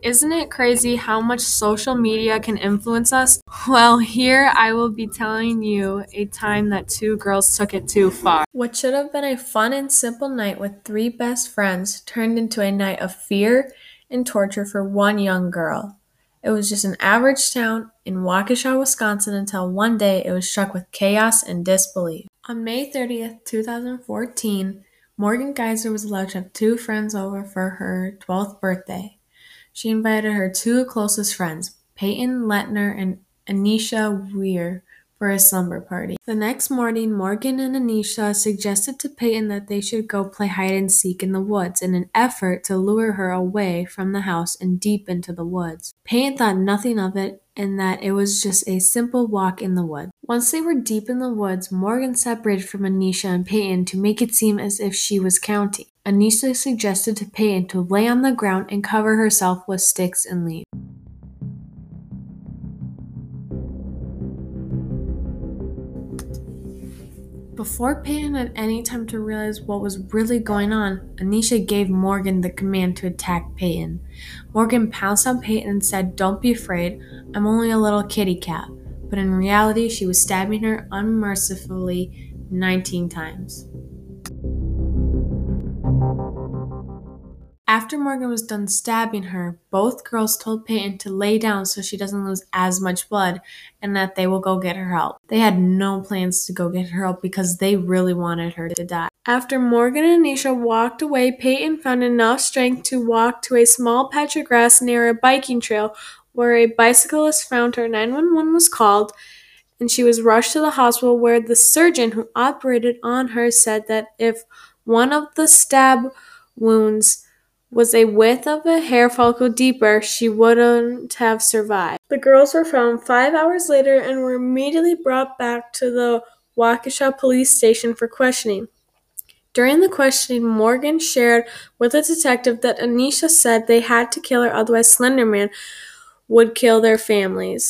Isn't it crazy how much social media can influence us? Well, here I will be telling you a time that two girls took it too far. What should have been a fun and simple night with three best friends turned into a night of fear and torture for one young girl. It was just an average town in Waukesha, Wisconsin until one day it was struck with chaos and disbelief. On May 30th, 2014, Morgan Geyser was allowed to have two friends over for her 12th birthday. She invited her two closest friends, Peyton Lettner and Anisha Weir, for a slumber party. The next morning, Morgan and Anisha suggested to Peyton that they should go play hide and seek in the woods in an effort to lure her away from the house and deep into the woods. Peyton thought nothing of it and that it was just a simple walk in the woods. Once they were deep in the woods, Morgan separated from Anisha and Peyton to make it seem as if she was counting. Anisha suggested to Peyton to lay on the ground and cover herself with sticks and leaves. Before Peyton had any time to realize what was really going on, Anisha gave Morgan the command to attack Peyton. Morgan pounced on Peyton and said, "Don't be afraid, I'm only a little kitty cat." But in reality, she was stabbing her unmercifully 19 times. After Morgan was done stabbing her, both girls told Peyton to lay down so she doesn't lose as much blood and that they will go get her help. They had no plans to go get her help because they really wanted her to die. After Morgan and Anisha walked away, Peyton found enough strength to walk to a small patch of grass near a biking trail where a bicyclist found her. 911 was called and she was rushed to the hospital where the surgeon who operated on her said that if one of the stab wounds was a width of a hair follicle deeper, she wouldn't have survived. The girls were found 5 hours later and were immediately brought back to the Waukesha police station for questioning. During the questioning, Morgan shared with the detective that Anisha said they had to kill her, otherwise Slender Man would kill their families.